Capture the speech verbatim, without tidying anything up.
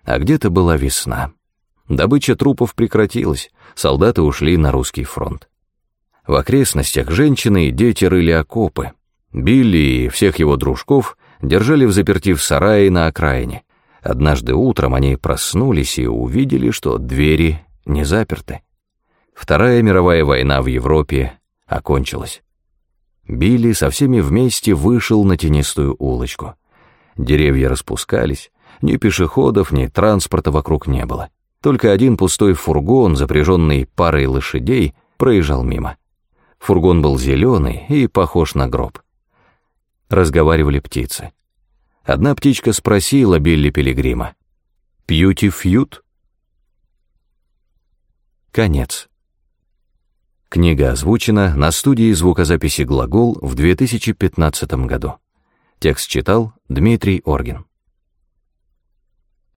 а где-то была весна. Добыча трупов прекратилась, солдаты ушли на русский фронт. В окрестностях женщины и дети рыли окопы. Билли и всех его дружков держали взаперти в сарае на окраине. Однажды утром они проснулись и увидели, что двери не заперты. Вторая мировая война в Европе окончилась. Билли со всеми вместе вышел на тенистую улочку. Деревья распускались, ни пешеходов, ни транспорта вокруг не было. Только один пустой фургон, запряженный парой лошадей, проезжал мимо. Фургон был зеленый и похож на гроб. Разговаривали птицы. Одна птичка спросила Билли Пилигрима: «Пьюти фьют?» Конец. Книга озвучена на студии звукозаписи «Глагол» в две тысячи пятнадцатом году. Текст читал Дмитрий Оргин.